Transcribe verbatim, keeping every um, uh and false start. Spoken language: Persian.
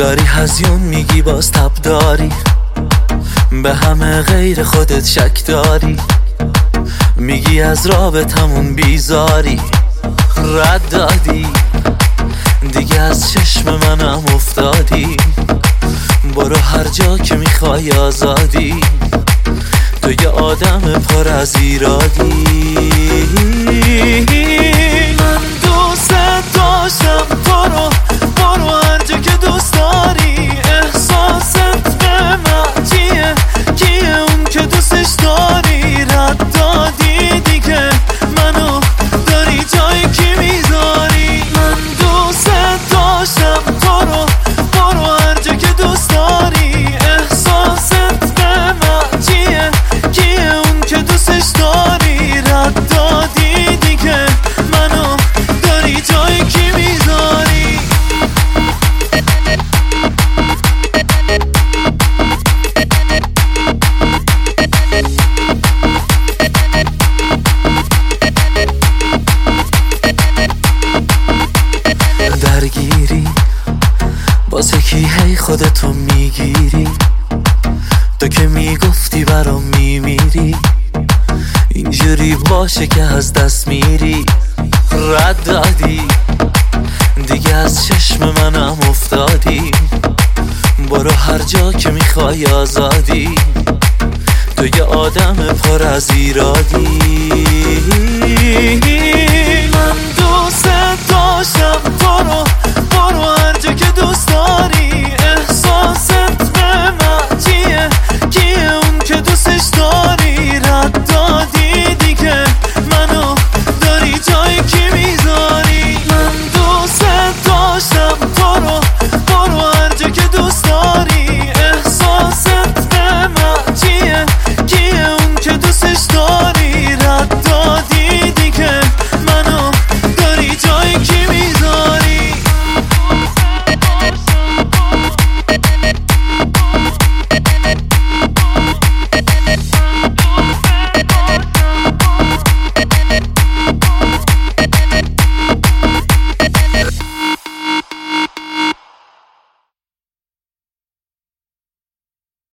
داری هزیون میگی باز تب داری، به همه غیر خودت شک داری، میگی از رابطمون بیزاری، رد دادی دیگه از چشم منم افتادی، برو هر جا که میخوای آزادی، تو یه آدم پر از ایرادی. من دوست داشتم تو رو، برو هر جا که دوست داری، احساست به من چیه، کیه اون که دوستش داری، رد دادی دیگه منو داری جای کی میذاری. من دوست داشتم تو رو، برو هر جا که دوست داری، احساست به من چیه، کیه اون که دوستش داری، رد دادی دیگه منو داری جای کی میذاری. درگیری واسه کی هی خودتو میگیری، تو که میگفتی برام میمیری، اینجوری باشه که از دست میری، رد دادی دیگه از چشم منم افتادی، برو هر جا که میخوای آزادی، تو یه آدم پر از ایرادی.